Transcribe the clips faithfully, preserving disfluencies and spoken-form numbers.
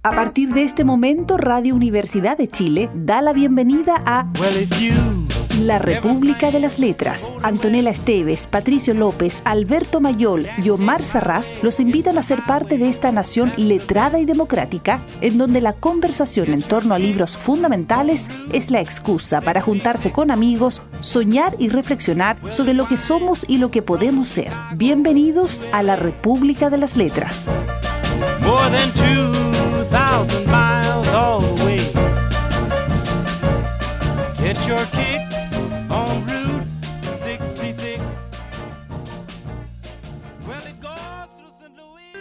A partir de este momento, Radio Universidad de Chile da la bienvenida a La República de las Letras. Antonella Esteves, Patricio López, Alberto Mayol y Omar Sarraz los invitan a ser parte de esta nación letrada y democrática, en donde la conversación en torno a libros fundamentales es la excusa para juntarse con amigos, soñar y reflexionar sobre lo que somos y lo que podemos ser. Bienvenidos a La República de las Letras. More than two thousand miles away. Get your kicks on Route sesenta y seis. Well, it goes through Saint Louis.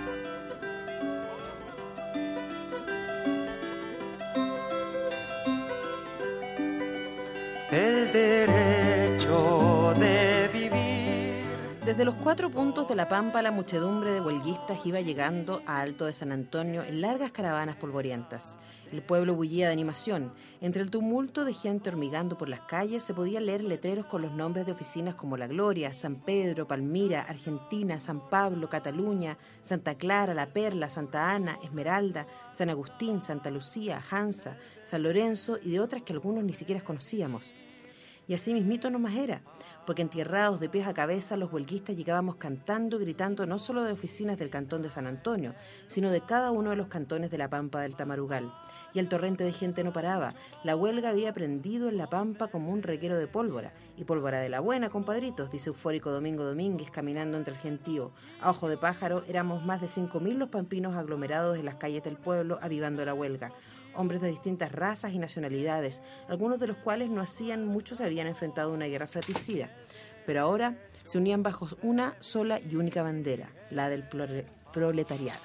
El derecho de vivir. Desde los cuatro puntos de la Pampa, la muchedumbre de huelguistas iba llegando a Alto de San Antonio en largas caravanas polvorientas. El pueblo bullía de animación. Entre el tumulto de gente hormigando por las calles se podían leer letreros con los nombres de oficinas como La Gloria, San Pedro, Palmira, Argentina, San Pablo, Cataluña, Santa Clara, La Perla, Santa Ana, Esmeralda, San Agustín, Santa Lucía, Hansa, San Lorenzo y de otras que algunos ni siquiera conocíamos. Y así mismito nomás era, porque entierrados de pies a cabeza los huelguistas llegábamos cantando y gritando no solo de oficinas del cantón de San Antonio, sino de cada uno de los cantones de la Pampa del Tamarugal. Y el torrente de gente no paraba. La huelga había prendido en la Pampa como un reguero de pólvora. Y pólvora de la buena, compadritos, dice eufórico Domingo Domínguez caminando entre el gentío. A ojo de pájaro éramos más de cinco mil los pampinos aglomerados en las calles del pueblo avivando la huelga. Hombres de distintas razas y nacionalidades, algunos de los cuales no hacían mucho se habían enfrentado a una guerra fratricida, pero ahora se unían bajo una sola y única bandera, la del proletariado.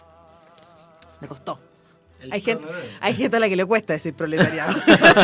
Me costó. Hay gente, hay gente a la que le cuesta decir proletariado.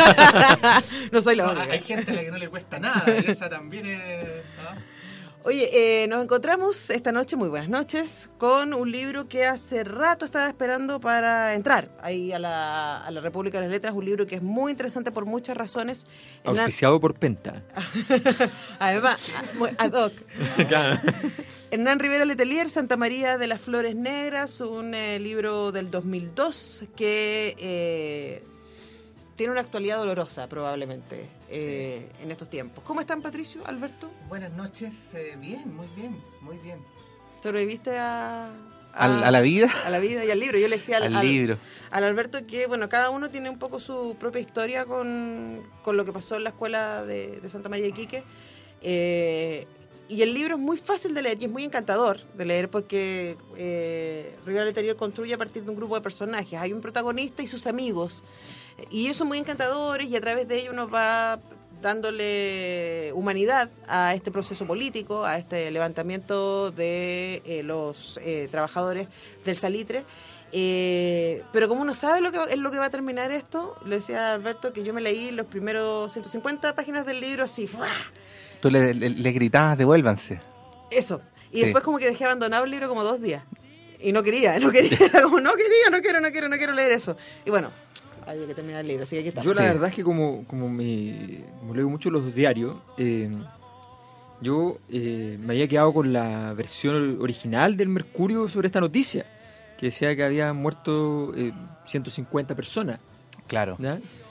No soy la no, única. Hay gente a la que no le cuesta nada, y esa también es... ¿no? Oye, eh, nos encontramos esta noche, muy buenas noches, con un libro que hace rato estaba esperando para entrar ahí a la, a la República de las Letras, un libro que es muy interesante por muchas razones. Auspiciado Hernán... por Penta. Además, ad hoc. Claro. Hernán Rivera Letelier, Santa María de las Flores Negras, un eh, libro del dos mil dos que... Eh, tiene una actualidad dolorosa, probablemente, eh, sí. en estos tiempos. ¿Cómo están, Patricio, Alberto? Buenas noches, eh, bien, muy bien, muy bien. ¿Sobreviviste a, a, ¿A, a la vida? A la vida y al libro. Yo le decía al, al, al libro. al Alberto que, bueno, cada uno tiene un poco su propia historia con, con lo que pasó en la escuela de, de Santa María de Iquique. Eh, y el libro es muy fácil de leer y es muy encantador de leer porque eh, Rivera Letelier construye a partir de un grupo de personajes. Hay un protagonista y sus amigos. Y ellos son muy encantadores y a través de ellos uno va dándole humanidad a este proceso político, a este levantamiento de eh, los eh, trabajadores del salitre. Eh, pero como uno sabe lo que es lo que va a terminar esto, le decía a Alberto que yo me leí los primeros ciento cincuenta páginas del libro así. ¡Fua! Tú le, le, le gritabas, devuélvanse. Eso. Y sí. Después como que dejé abandonado el libro como dos días. Y no quería, no quería, como no quería, no quiero, no quiero, no quiero leer eso. Y bueno... había que terminar el libro, así que aquí está. Yo la sí. verdad es que como, como, me, como leo mucho los diarios, eh, yo eh, me había quedado con la versión original del Mercurio sobre esta noticia, que decía que habían muerto eh, ciento cincuenta personas. Claro.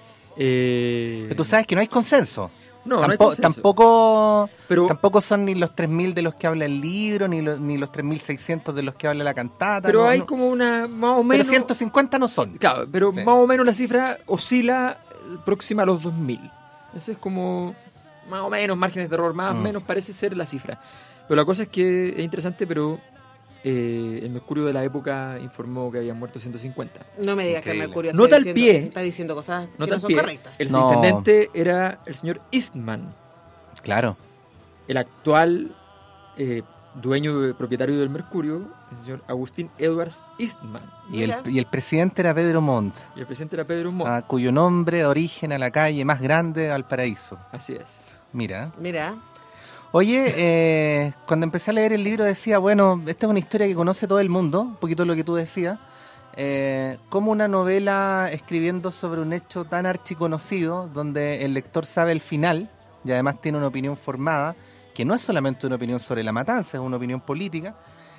Eh, Pero tú sabes que no hay consenso. No, Tampo, no hay consenso. Tampoco, pero, tampoco son ni los tres mil de los que habla el libro, ni, lo, ni los tres mil seiscientos de los que habla la cantata. Pero no, hay no. como una, más o menos... Pero ciento cincuenta no son. Claro, pero sí. más o menos la cifra oscila próxima a los dos mil. Ese es como, más o menos, márgenes de error, más o mm. menos parece ser la cifra. Pero la cosa es que es interesante, pero... Eh, el Mercurio de la época informó que habían muerto ciento cincuenta. No me digas Increíble. Que el Mercurio Nota al diciendo, pie. está diciendo cosas Nota que no son pie. correctas. El no. intendente era el señor Eastman. Claro. El actual eh, dueño, de, propietario del Mercurio, el señor Agustín Edwards Eastman. Y el, y el presidente era Pedro Montt. Y el presidente era Pedro Montt. Ah, cuyo nombre da origen a la calle más grande de Valparaíso. Así es. Mira. Mira. Oye, eh, cuando empecé a leer el libro decía, bueno, esta es una historia que conoce todo el mundo, un poquito lo que tú decías, eh, como una novela escribiendo sobre un hecho tan archiconocido, donde el lector sabe el final, y además tiene una opinión formada, que no es solamente una opinión sobre la matanza, es una opinión política,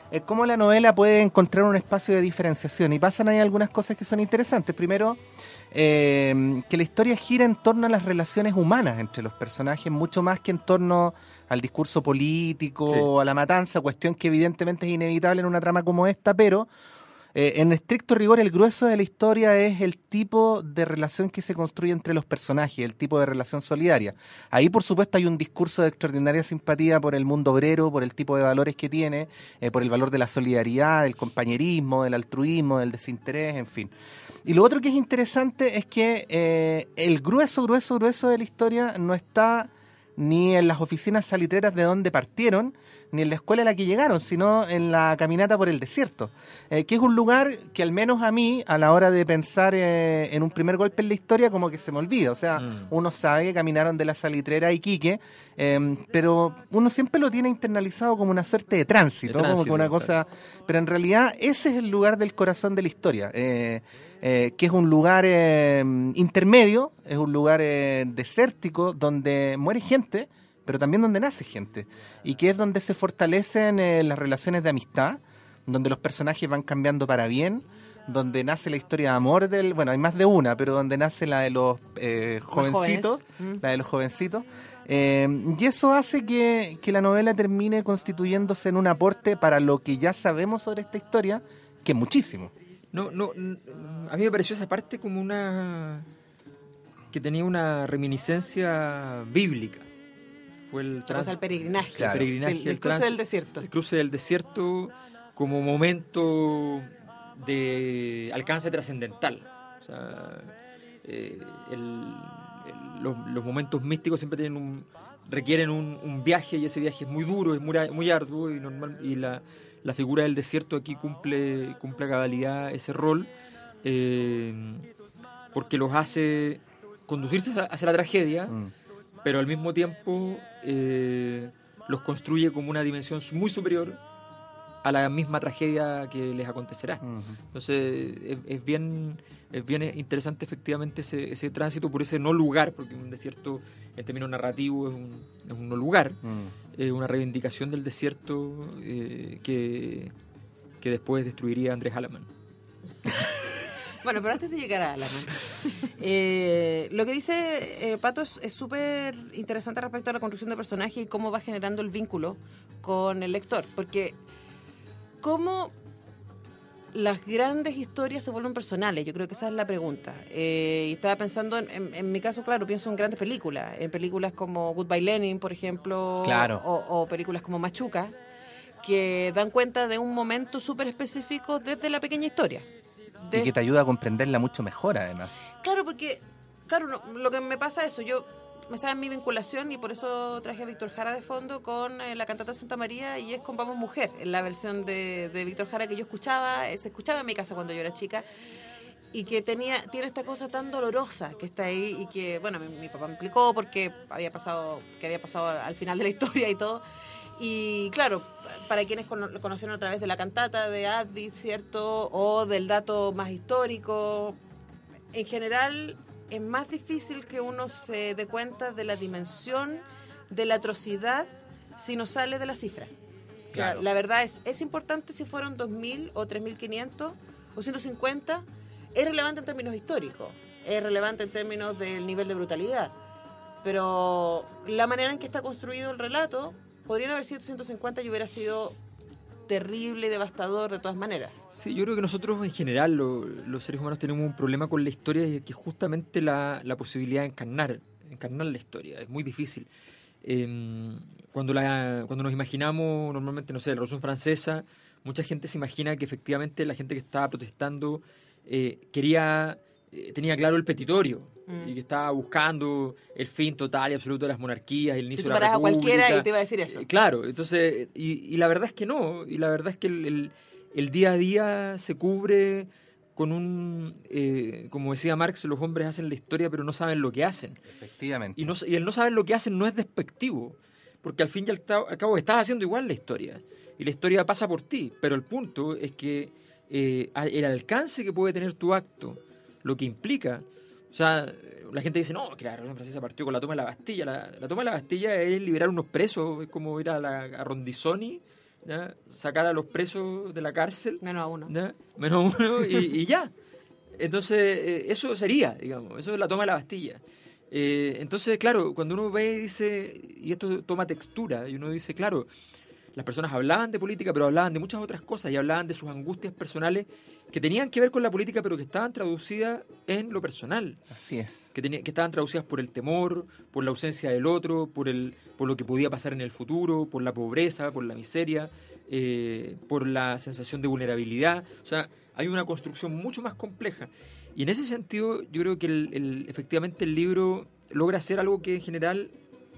eh, cómo la novela puede encontrar un espacio de diferenciación. Y pasan ahí algunas cosas que son interesantes. Primero, eh, que la historia gira en torno a las relaciones humanas entre los personajes, mucho más que en torno al discurso político, Sí. o a la matanza, cuestión que evidentemente es inevitable en una trama como esta, pero eh, en estricto rigor el grueso de la historia es el tipo de relación que se construye entre los personajes, el tipo de relación solidaria. Ahí por supuesto hay un discurso de extraordinaria simpatía por el mundo obrero, por el tipo de valores que tiene, eh, por el valor de la solidaridad, del compañerismo, del altruismo, del desinterés, en fin. Y lo otro que es interesante es que eh, el grueso, grueso, grueso de la historia no está ni en las oficinas salitreras de donde partieron, ni en la escuela a la que llegaron, sino en la caminata por el desierto, eh, que es un lugar que al menos a mí, a la hora de pensar eh, en un primer golpe en la historia, como que se me olvida. O sea, Mm. uno sabe que caminaron de la salitrera a Iquique, eh, pero uno siempre lo tiene internalizado como una suerte de tránsito, De como tránsito, que una cosa... Pero en realidad ese es el lugar del corazón de la historia, eh, eh, que es un lugar eh, intermedio, es un lugar eh, desértico, donde muere gente, pero también donde nace gente, y que es donde se fortalecen eh, las relaciones de amistad, donde los personajes van cambiando para bien, donde nace la historia de amor del... Bueno, hay más de una, pero donde nace la de los eh, jovencitos, jóvenes. Mm. la de los jovencitos, eh, y eso hace que, que la novela termine constituyéndose en un aporte para lo que ya sabemos sobre esta historia, que es muchísimo. No, no, n- a mí me pareció esa parte como una... que tenía una reminiscencia bíblica. Fue el, O trans- sea, el peregrinaje. Claro. el peregrinaje, El, el el cruce trans- del desierto. el cruce del desierto como momento de alcance trascendental. O sea, eh, el- el- los, los momentos místicos siempre tienen un, requieren un, un viaje, y ese viaje es muy duro, es muy, muy arduo, y normal, y la, la figura del desierto aquí cumple, cumple a cabalidad ese rol, eh, porque los hace conducirse hacia, hacia la tragedia, Mm. pero al mismo tiempo eh, los construye como una dimensión muy superior a la misma tragedia que les acontecerá. Ujú. Entonces es, es bien es bien interesante efectivamente ese, ese tránsito por ese no lugar, porque un desierto en términos narrativos es un, es un no lugar, Mm. es una reivindicación del desierto eh, que, que después destruiría Andrés Alaman. Bueno, pero antes de llegar a Alaman, eh, lo que dice eh, Pato es es súper interesante respecto a la construcción de personaje y cómo va generando el vínculo con el lector. Porque cómo las grandes historias se vuelven personales, yo creo que esa es la pregunta. Eh, y estaba pensando, en, en, en mi caso, claro, pienso en grandes películas, en películas como Goodbye Lenin, por ejemplo, Claro. o, o películas como Machuca, que dan cuenta de un momento súper específico desde la pequeña historia. Y que te ayuda a comprenderla mucho mejor, además. Claro, porque, claro, no, lo que me pasa es eso, yo me sabe mi vinculación y por eso traje a Víctor Jara de fondo con eh, la cantata Santa María, y es con Vamos Mujer, en la versión de, de Víctor Jara que yo escuchaba, eh, se escuchaba en mi casa cuando yo era chica, y que tenía tiene esta cosa tan dolorosa que está ahí, y que, bueno, mi, mi papá me explicó porque había pasado, que había pasado al final de la historia y todo. Y claro, para quienes cono- lo conocieron a través de la cantata de Advid, ¿cierto? O del dato más histórico, en general es más difícil que uno se dé cuenta de la dimensión de la atrocidad si no sale de la cifra. O sea, Claro. la verdad es, es importante si fueron dos mil o tres mil quinientos o ciento cincuenta, es relevante en términos históricos, es relevante en términos del nivel de brutalidad, pero la manera en que está construido el relato, podrían haber sido ciento cincuenta y hubiera sido terrible y devastador de todas maneras. Sí, yo creo que nosotros en general, lo- los seres humanos, tenemos un problema con la historia, y que es justamente la, la posibilidad de encarnar, encarnar la historia. Es muy difícil. Eh, cuando, la, cuando nos imaginamos, normalmente, no sé, la Revolución Francesa, mucha gente se imagina que efectivamente la gente que estaba protestando eh, quería, eh, tenía claro el petitorio, Mm. y que estaba buscando el fin total y absoluto de las monarquías, el Si inicio tú de la paras a república. cualquiera y te iba a decir eso. Eh, Claro, entonces, y, y la verdad es que no, y la verdad es que el, el- el día a día se cubre con un, eh, como decía Marx, los hombres hacen la historia pero no saben lo que hacen. Efectivamente. Y, no, y el no saber lo que hacen no es despectivo, porque al fin y al, ta- al cabo estás haciendo igual la historia, y la historia pasa por ti, pero el punto es que eh, a- el alcance que puede tener tu acto, lo que implica, o sea, la gente dice, no, que la Revolución Francesa partió con la toma de la Bastilla. La, la toma de la Bastilla es liberar unos presos, es como ir a, la, a Rondizoni ¿ya? Sacar a los presos de la cárcel. Menos a uno. ¿Ya? Menos uno y, y ya. Entonces, eh, eso sería, digamos, eso es la toma de la Bastilla. Eh, entonces, claro, cuando uno ve y dice, y esto toma textura, y uno dice, claro, las personas hablaban de política, pero hablaban de muchas otras cosas, y hablaban de sus angustias personales que tenían que ver con la política, pero que estaban traducidas en lo personal. Así es. Que, tenía, que estaban traducidas por el temor, por la ausencia del otro, por, el, por lo que podía pasar en el futuro, por la pobreza, por la miseria, eh, por la sensación de vulnerabilidad. O sea, hay una construcción mucho más compleja. Y en ese sentido, yo creo que el, el, efectivamente el libro logra hacer algo que en general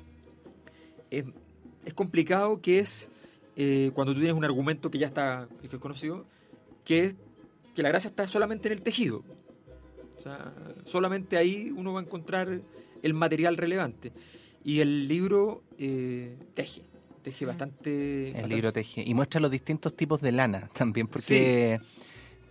es, es complicado, que es eh, cuando tú tienes un argumento que ya está que es conocido, que es que la gracia está solamente en el tejido. O sea, solamente ahí uno va a encontrar el material relevante. Y el libro eh, teje, teje bastante... El bastante. libro teje. Y muestra los distintos tipos de lana también, porque... Sí.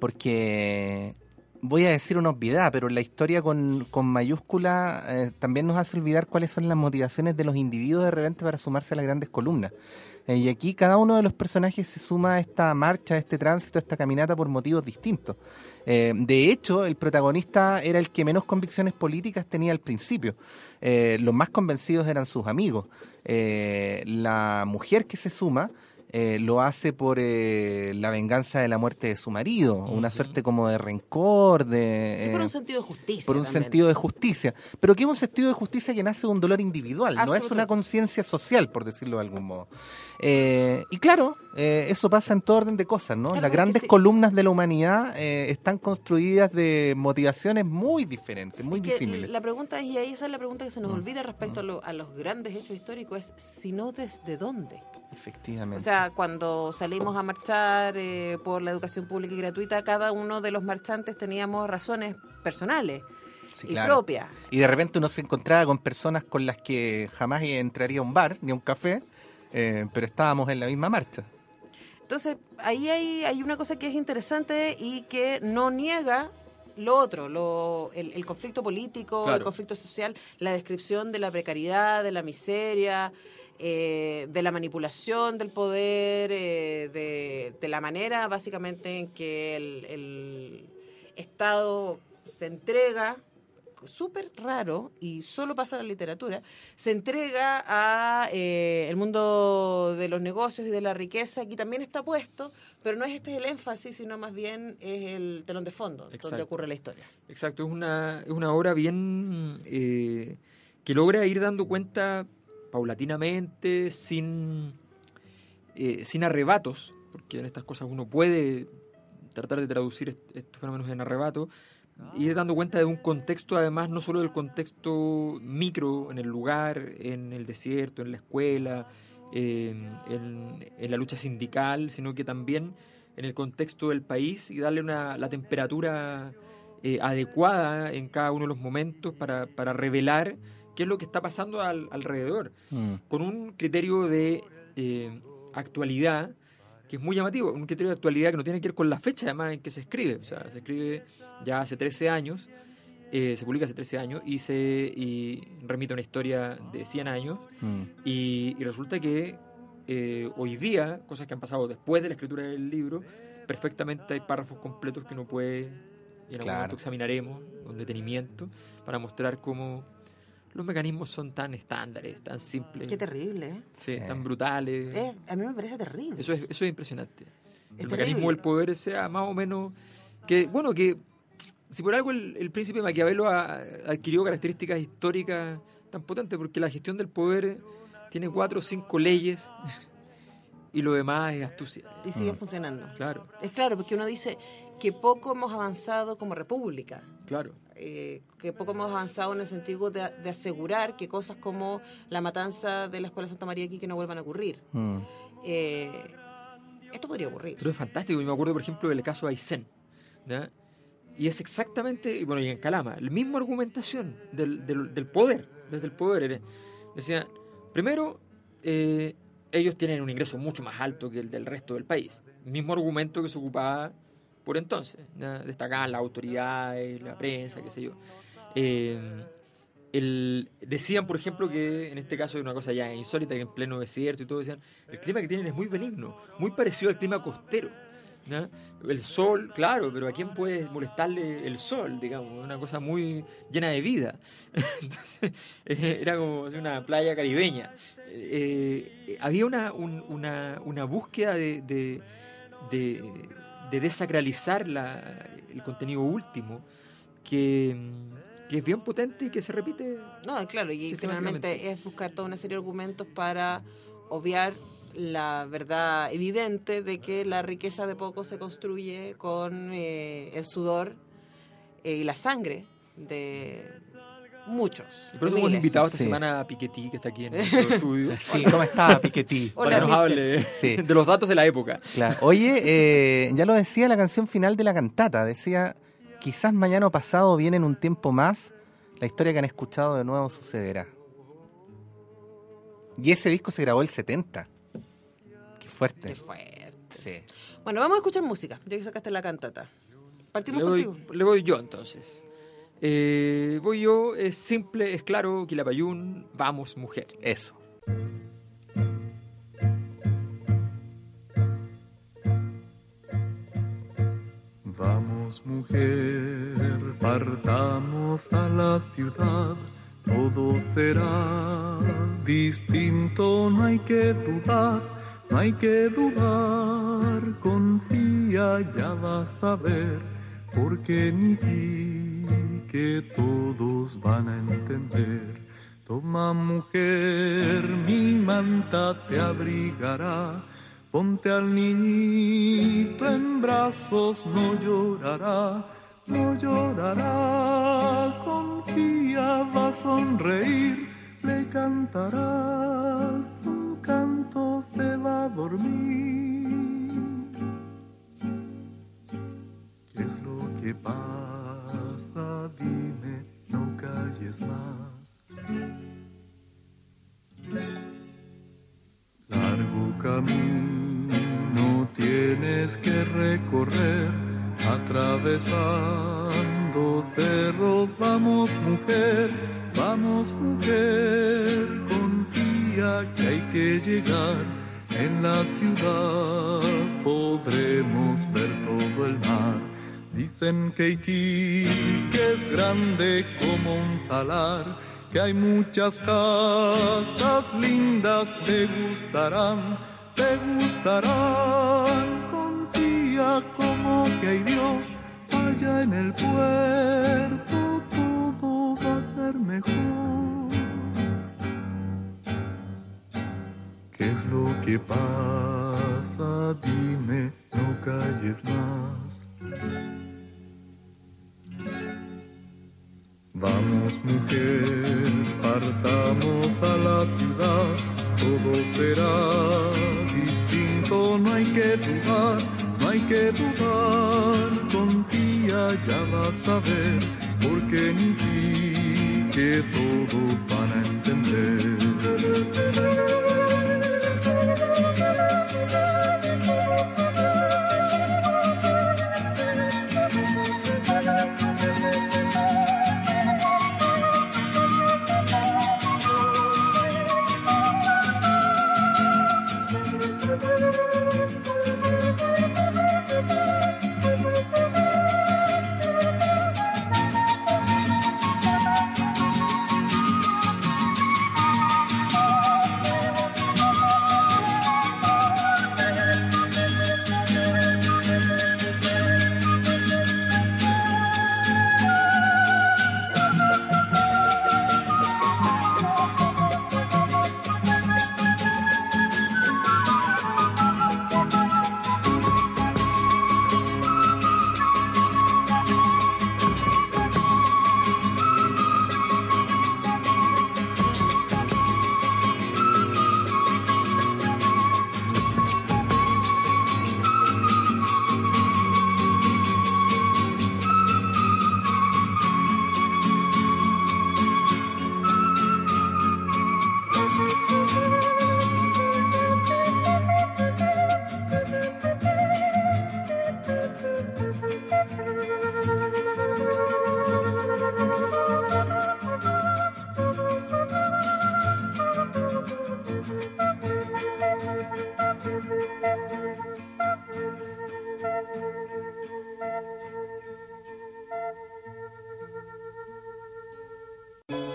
Porque... Voy a decir una obviedad, pero la historia con, con mayúscula eh, también nos hace olvidar cuáles son las motivaciones de los individuos de repente para sumarse a las grandes columnas. Eh, y aquí cada uno de los personajes se suma a esta marcha, a este tránsito, a esta caminata por motivos distintos. Eh, de hecho, el protagonista era el que menos convicciones políticas tenía al principio. Eh, los más convencidos eran sus amigos. Eh, la mujer que se suma... Eh, lo hace por eh, la venganza de la muerte de su marido, uh-huh. Una suerte como de rencor, de... Eh, por un sentido de justicia. Por un también. sentido de justicia. Pero que es un sentido de justicia que nace de un dolor individual, no es una conciencia social, por decirlo de algún modo. Eh, y claro, eh, eso pasa en todo orden de cosas, ¿no? Claro, las grandes sí. columnas de la humanidad eh, están construidas de motivaciones muy diferentes, muy es que disímiles. La pregunta es, y ahí esa es la pregunta que se nos uh-huh. olvida respecto uh-huh. a, lo, a los grandes hechos históricos, es si no desde dónde. Efectivamente. O sea, cuando salimos a marchar eh, por la educación pública y gratuita, cada uno de los marchantes teníamos razones personales sí, y claro. propias. Y de repente uno se encontraba con personas con las que jamás entraría a un bar ni a un café, eh, pero estábamos en la misma marcha. Entonces, ahí hay, hay una cosa que es interesante y que no niega lo otro, lo, el, el conflicto político, claro. El conflicto social, la descripción de la precariedad, de la miseria... Eh, de la manipulación del poder, eh, de, de la manera básicamente en que el, el Estado se entrega, súper raro y solo pasa en la literatura, se entrega a eh, el mundo de los negocios y de la riqueza. Aquí también está puesto, pero no es este el énfasis, sino más bien es el telón de fondo. Exacto. Donde ocurre la historia. Exacto, es una, es una obra bien eh, que logra ir dando cuenta paulatinamente, sin, eh, sin arrebatos, porque en estas cosas uno puede tratar de traducir est- estos fenómenos en arrebato, y ir dando cuenta de un contexto, además, no solo del contexto micro, en el lugar, en el desierto, en la escuela, eh, en, en la lucha sindical, sino que también en el contexto del país, y darle una, la temperatura eh, adecuada en cada uno de los momentos para, para revelar qué es lo que está pasando al, alrededor, mm. con un criterio de eh, actualidad que es muy llamativo, un criterio de actualidad que no tiene que ver con la fecha además en que se escribe, o sea, se escribe ya hace trece años, eh, se publica hace trece años y se y remite a una historia de cien años, mm. y, y resulta que eh, hoy día, cosas que han pasado después de la escritura del libro, perfectamente hay párrafos completos que uno puede, y en algún claro. momento examinaremos con detenimiento, para mostrar cómo los mecanismos son tan estándares, tan simples. Qué terrible, ¿eh? Sí, sí. Tan brutales. Es, a mí me parece terrible. Eso es, eso es impresionante. Es el terrible. Mecanismo del poder sea más o menos... que Bueno, que si por algo el, el príncipe Maquiavelo ha, adquirió características históricas tan potentes, porque la gestión del poder tiene cuatro o cinco leyes y lo demás es astucia. Y sigue mm. funcionando. Claro. Es claro, porque uno dice que poco hemos avanzado como república. Claro. Eh, que poco hemos avanzado en el sentido de, de asegurar que cosas como la matanza de la Escuela Santa María aquí que no vuelvan a ocurrir. Mm. Eh, esto podría ocurrir. Pero es fantástico. Yo me acuerdo, por ejemplo, del caso de Aysén, ¿ya? Y es exactamente, bueno, y en Calama, la misma argumentación del, del, del poder, desde el poder. Decía, primero, eh, ellos tienen un ingreso mucho más alto que el del resto del país. El mismo argumento que se ocupaba por entonces, ¿no? Destacaban las autoridades, la prensa, qué sé yo. Eh, el, decían, por ejemplo, que en este caso es una cosa ya insólita, que en pleno desierto y todo, decían, el clima que tienen es muy benigno, muy parecido al clima costero, ¿no? El sol, claro, pero ¿a quién puede molestarle el sol? Digamos, una cosa muy llena de vida. Entonces, eh, era como una playa caribeña. Eh, eh, había una, un, una, una búsqueda de, de, de, de desacralizar la, el contenido último que, que es bien potente y que se repite. No, claro, y sistemáticamente. finalmente es buscar toda una serie de argumentos para obviar la verdad evidente de que la riqueza de poco se construye con eh, el sudor eh, y la sangre de muchos. Y por eso hemos miles. invitado esta Sí. semana a Piketty, que está aquí en nuestro estudio, Sí, ¿cómo está Piketty? Hola, para que nos mister. hable Sí. de los datos de la época. Claro. Oye, eh, ya lo decía la canción final de la cantata, decía, quizás mañana o pasado viene en un tiempo más, la historia que han escuchado de nuevo sucederá. Y ese disco se grabó el setenta. Qué fuerte. Qué fuerte. Sí. Bueno, vamos a escuchar música, ya que sacaste la cantata. Partimos Le voy, contigo. le voy yo entonces. Eh, voy yo, es simple, es claro, Quilapayún, vamos mujer. Eso. Vamos mujer, partamos a la ciudad, todo será distinto, no hay que dudar, no hay que dudar, confía, ya vas a ver, porque ni di que todos van a entender. Toma mujer, mi manta te abrigará, ponte al niñito en brazos, no llorará, no llorará, confía, va a sonreír, le cantarás, un canto se va a dormir. ¿Qué es lo que pasa? Dime, no calles más. Largo camino tienes que recorrer, atravesando cerros. Vamos mujer, vamos mujer, confía que hay que llegar. En la ciudad podremos ver todo el mar. Dicen que Iquique es grande como un salar, que hay muchas casas lindas, te gustarán, te gustarán. Confía como que hay Dios allá en el puerto, todo va a ser mejor. ¿Qué es lo que pasa? Dime, no calles más. Vamos mujer, partamos a la ciudad, todo será distinto, no hay que dudar, no hay que dudar, confía, ya vas a ver, porque ni ti que todos van a entender.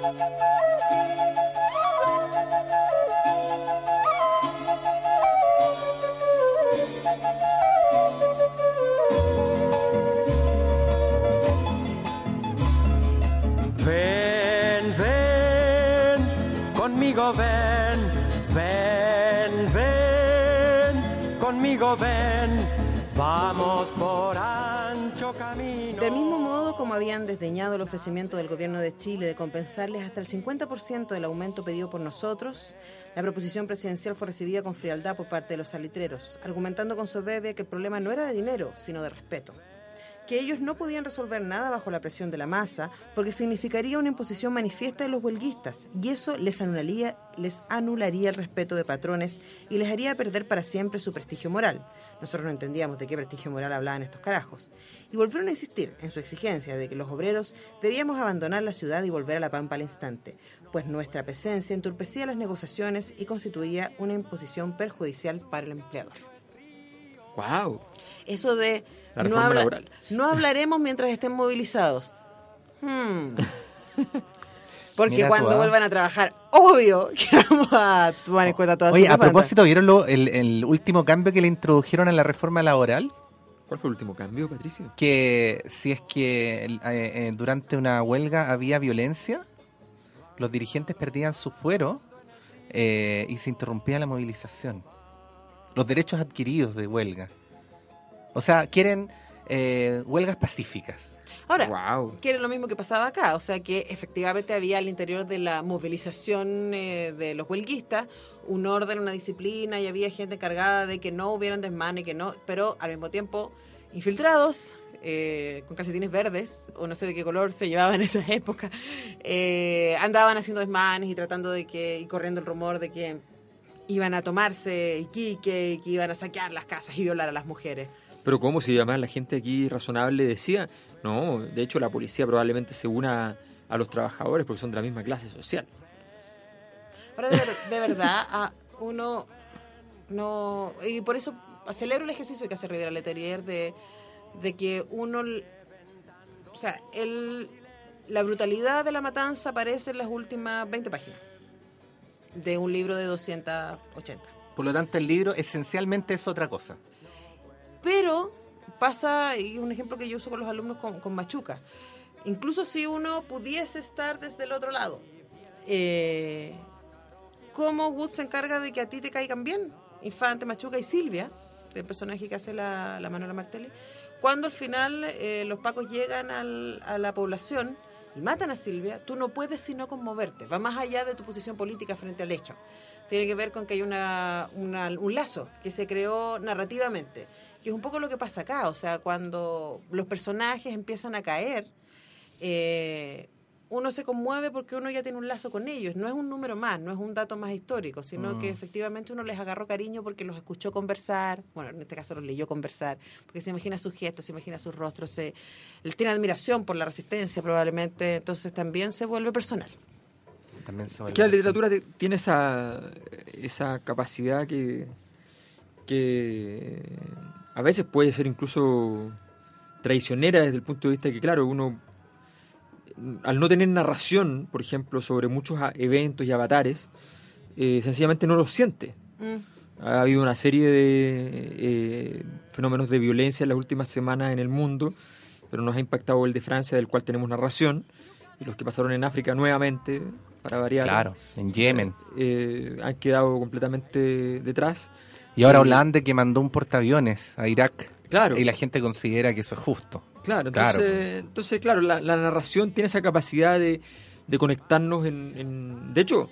Ven, ven, conmigo ven, ven, ven, conmigo ven, vamos por ancho camino. Del mismo modo como habían desdeñado el ofrecimiento del gobierno de Chile de compensarles hasta el cincuenta por ciento del aumento pedido por nosotros, la proposición presidencial fue recibida con frialdad por parte de los salitreros, argumentando con soberbia que el problema no era de dinero, sino de respeto. Que ellos no podían resolver nada bajo la presión de la masa porque significaría una imposición manifiesta de los huelguistas y eso les anularía, les anularía el respeto de patrones y les haría perder para siempre su prestigio moral. Nosotros no entendíamos de qué prestigio moral hablaban estos carajos. Y volvieron a insistir en su exigencia de que los obreros debíamos abandonar la ciudad y volver a La Pampa al instante, pues nuestra presencia entorpecía las negociaciones y constituía una imposición perjudicial para el empleador. ¡Wow! Eso de La no, reforma habla- laboral. no hablaremos mientras estén movilizados. Hmm. Porque Mira tú, cuando ¿ah? vuelvan a trabajar, obvio que vamos a tomar en cuenta todas Oye, sus a demandas. propósito, ¿vieron lo- el, el último cambio que le introdujeron a la reforma laboral? ¿Cuál fue el último cambio, Patricio? Que si es que eh, eh, durante una huelga había violencia, los dirigentes perdían su fuero eh, y se interrumpía la movilización. Los derechos adquiridos de huelga. O sea, quieren eh, huelgas pacíficas. Ahora, Wow. que era lo mismo que pasaba acá, o sea que efectivamente había al interior de la movilización eh, de los huelguistas un orden, una disciplina y había gente encargada de que no hubieran desmanes, que no, pero al mismo tiempo infiltrados, eh, con calcetines verdes, o no sé de qué color se llevaba en esas épocas, eh, andaban haciendo desmanes y tratando de que, y corriendo el rumor de que iban a tomarse Iquique y que iban a saquear las casas y violar a las mujeres. Pero ¿cómo? Si además la gente aquí razonable decía, no, de hecho la policía probablemente se una a los trabajadores porque son de la misma clase social. Ahora, de, ver- de verdad, a uno no... Y por eso celebro el ejercicio que hace Rivera Letelier de, de que uno... O sea, el, la brutalidad de la matanza aparece en las últimas veinte páginas de un libro de doscientas ochenta. Por lo tanto, el libro esencialmente es otra cosa. Pero pasa, y un ejemplo que yo uso con los alumnos con, con Machuca, incluso si uno pudiese estar desde el otro lado, eh, ¿cómo Wood se encarga de que a ti te caigan bien? Infante, Machuca y Silvia, el personaje que hace la, la Manuela Martelli, cuando al final eh, los pacos llegan al, a la población y matan a Silvia, tú no puedes sino conmoverte, va más allá de tu posición política frente al hecho. Tiene que ver con que hay una, una, un lazo que se creó narrativamente, que es un poco lo que pasa acá, o sea, cuando los personajes empiezan a caer, eh, uno se conmueve porque uno ya tiene un lazo con ellos, no es un número más, no es un dato más histórico, sino mm. que efectivamente uno les agarró cariño porque los escuchó conversar, bueno, en este caso los leyó conversar, porque se imagina sus gestos, se imagina sus rostros, se, él tiene admiración por la resistencia probablemente, entonces también se vuelve personal. También se vuelve Es que la personal. literatura te- tiene esa, esa capacidad que, que a veces puede ser incluso traicionera desde el punto de vista de que, claro, uno al no tener narración, por ejemplo, sobre muchos a- eventos y avatares, eh, sencillamente no los siente. Mm. Ha habido una serie de eh, fenómenos de violencia en las últimas semanas en el mundo, pero nos ha impactado el de Francia, del cual tenemos narración, y los que pasaron en África nuevamente, para variar. Claro, en Yemen. Eh, han quedado completamente detrás. Y ahora Eh, Hollande que mandó un portaaviones a Irak. Claro. Y la gente considera que eso es justo. Claro, Claro. entonces, entonces claro, la, la narración tiene esa capacidad de, de conectarnos en, en- de hecho,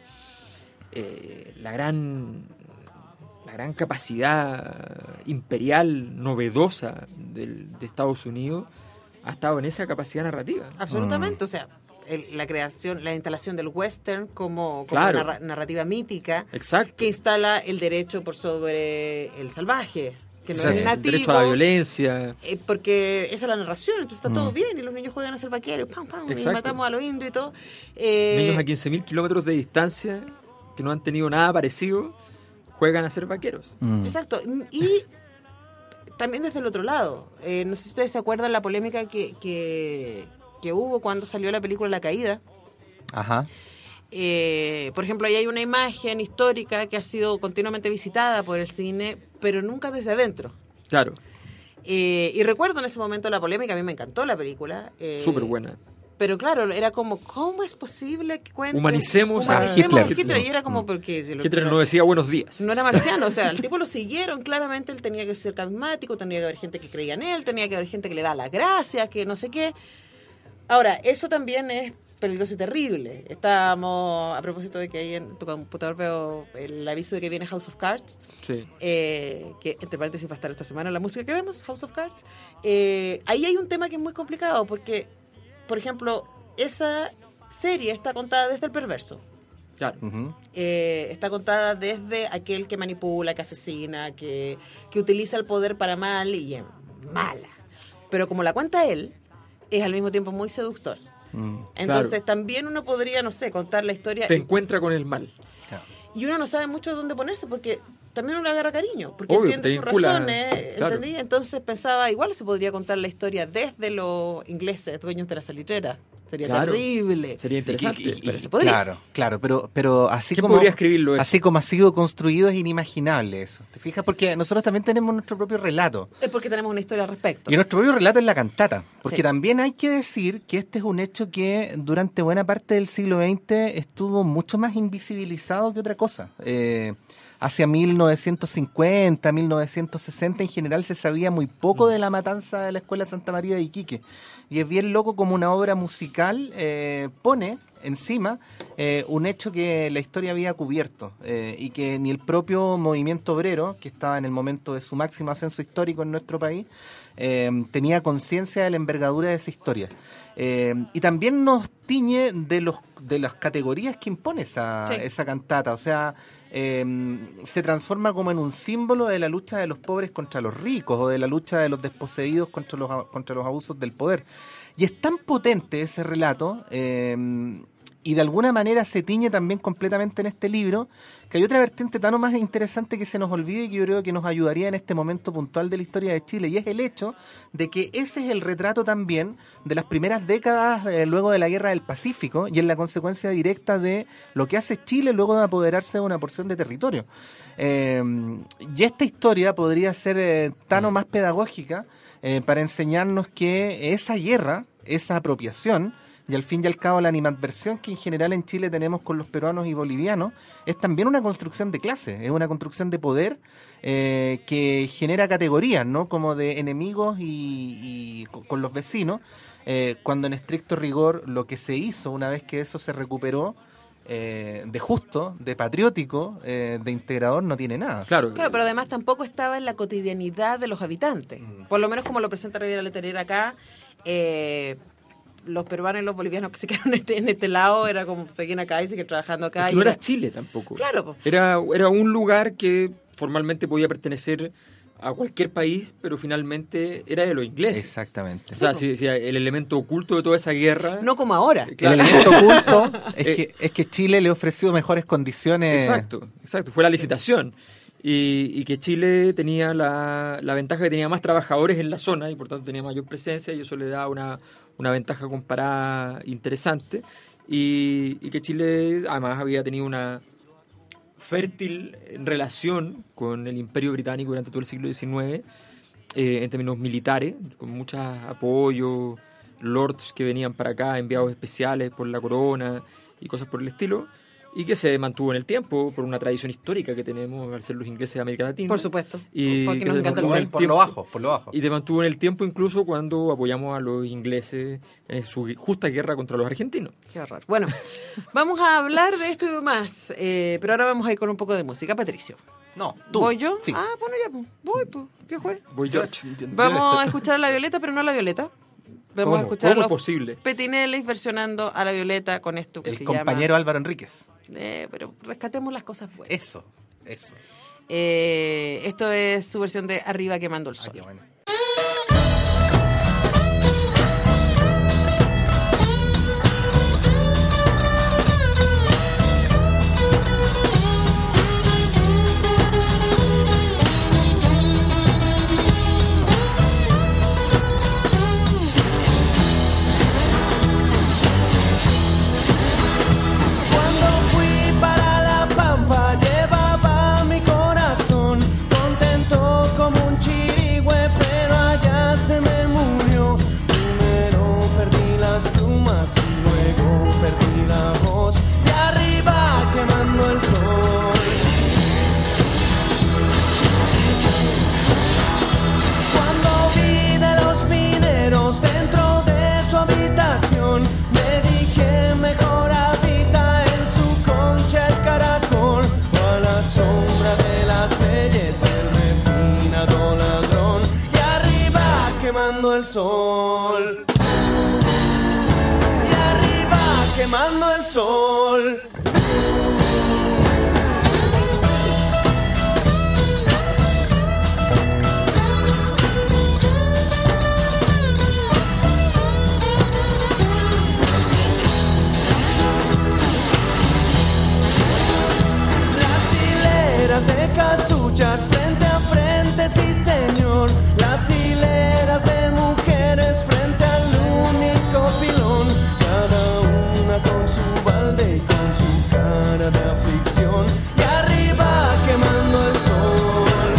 eh, la gran la gran capacidad imperial novedosa del, de Estados Unidos ha estado en esa capacidad narrativa. Absolutamente, o sea, el- la creación, la instalación del western como, como Claro. narra- narrativa mítica Exacto. que instala el derecho por sobre el salvaje, que no O sea, es el nativo. derecho a la violencia. eh, porque esa es la narración, entonces está Mm. todo bien y los niños juegan a ser vaqueros, pam, pam, y Exacto. matamos a los indios y todo. Eh, Niños a quince mil kilómetros de distancia que no han tenido nada parecido juegan a ser vaqueros. Mm. Exacto. Y también desde el otro lado. Eh, no sé si ustedes se acuerdan la polémica que, que, que hubo cuando salió la película La Caída. Ajá. Eh, por ejemplo, ahí hay una imagen histórica que ha sido continuamente visitada por el cine, pero nunca desde adentro. Claro. Eh, y recuerdo en ese momento la polémica, a mí me encantó la película. Eh, Súper buena. Pero claro, era como, ¿cómo es posible que cuenten? Humanicemos a humanicemos a Hitler. Hitler. Y era como, porque... Si lo- Hitler no decía buenos días. No era marciano, o sea, el tipo lo siguieron, claramente él tenía que ser carismático, tenía que haber gente que creía en él, tenía que haber gente que le da las gracias, que no sé qué. Ahora, eso también es peligroso y terrible. Estábamos, a propósito de que ahí en tu computador veo el aviso de que viene House of Cards, Sí. eh, que entre paréntesis va a estar esta semana la música que vemos, House of Cards. Eh, ahí hay un tema que es muy complicado, porque, por ejemplo, esa serie está contada desde el perverso. Claro. Ujú. Eh, está contada desde aquel que manipula, que asesina, que, que utiliza el poder para mal y es mala. Pero como la cuenta él, es al mismo tiempo muy seductor. Mm. Entonces Claro. también uno podría, no sé, contar la historia Te encuentra con el mal. Claro. y uno no sabe mucho dónde ponerse porque también uno le agarra cariño, porque Obvio, entiende te sus vincula, razones, claro. ¿entendí? Entonces pensaba, igual se podría contar la historia desde los ingleses, dueños de la salitrera. Sería Claro. terrible. Sería interesante. Y- y- y- pero se podría. Claro, claro, pero, pero así ¿Quién como podría escribirlo eso? así como ha sido construido es inimaginable eso. ¿Te fijas? Porque nosotros también tenemos nuestro propio relato. Es porque tenemos una historia al respecto. Y nuestro propio relato es la cantata, porque Sí. también hay que decir que este es un hecho que durante buena parte del siglo veinte estuvo mucho más invisibilizado que otra cosa. Eh, hacia mil novecientos cincuenta, mil novecientos sesenta en general se sabía muy poco de la matanza de la Escuela Santa María de Iquique. Y es bien loco como una obra musical eh, pone encima eh, un hecho que la historia había cubierto eh, y que ni el propio movimiento obrero, que estaba en el momento de su máximo ascenso histórico en nuestro país, eh, tenía conciencia de la envergadura de esa historia. Eh, y también nos tiñe de los de las categorías que impone esa, Sí. esa cantata, o sea, eh, se transforma como en un símbolo de la lucha de los pobres contra los ricos o de la lucha de los desposeídos contra los, contra los abusos del poder. Y es tan potente ese relato eh, y de alguna manera se tiñe también completamente en este libro que hay otra vertiente tan o más interesante que se nos olvide y que yo creo que nos ayudaría en este momento puntual de la historia de Chile, y es el hecho de que ese es el retrato también de las primeras décadas eh, luego de la Guerra del Pacífico y en la consecuencia directa de lo que hace Chile luego de apoderarse de una porción de territorio. Eh, y esta historia podría ser eh, tan o más pedagógica eh, para enseñarnos que esa guerra, esa apropiación, y al fin y al cabo la animadversión que en general en Chile tenemos con los peruanos y bolivianos, es también una construcción de clase, es una construcción de poder eh, que genera categorías, ¿no? Como de enemigos y, y co- con los vecinos, eh, cuando en estricto rigor lo que se hizo una vez que eso se recuperó eh, de justo, de patriótico, eh, de integrador, no tiene nada. Claro. Claro, pero además tampoco estaba en la cotidianidad de los habitantes. Por lo menos como lo presenta Riviera Letelier acá, eh, los peruanos y los bolivianos que se quedaron en este, en este lado era como seguían acá y siguen trabajando acá. Es que y no era- era Chile tampoco. Claro, po. Era, era un lugar que formalmente podía pertenecer a cualquier país, pero finalmente era de los ingleses. Exactamente. O sea, si, si el elemento oculto de toda esa guerra... No como ahora. Claro. El elemento oculto es, Eh, que, es que Chile le ofreció mejores condiciones. Exacto, exacto. Fue la licitación. Y, y que Chile tenía la, la ventaja que tenía más trabajadores en la zona y por tanto tenía mayor presencia y eso le da una, una ventaja comparada interesante. Y, y que Chile además había tenido una fértil relación con el Imperio Británico durante todo el siglo diecinueve eh, en términos militares, con muchos apoyos, lords que venían para acá, enviados especiales por la corona y cosas por el estilo, y que se mantuvo en el tiempo por una tradición histórica que tenemos al ser los ingleses de América Latina. Por supuesto. Y Porque que nos se encanta el mantuvo en té. Por tiempo- lo bajo, por lo bajo. Y te mantuvo en el tiempo incluso cuando apoyamos a los ingleses en su justa guerra contra los argentinos. Qué horror. Bueno, vamos a hablar de esto y más, eh, pero ahora vamos a ir con un poco de música. Patricio, No, tú. ¿voy yo? Sí. Ah, bueno, ya, pues, voy, pues. ¿Qué fue? Voy yo. Vamos a escuchar a La Violeta, pero no a La Violeta. Vamos ¿Cómo? a escuchar a ¿Cómo es los posible? Petineles versionando a La Violeta con esto que El se compañero Álvaro Enríquez. llama... Eh, pero rescatemos las cosas buenas. Eso, eso. Eh, esto es su versión de Arriba quemando el Ah, sol. qué bueno. Arriba el sol. Y arriba quemando el sol. De casuchas frente a frente, sí señor. Las hileras de mujeres frente al único pilón, cada una con su balde y con su cara de aflicción. Y arriba quemando el sol.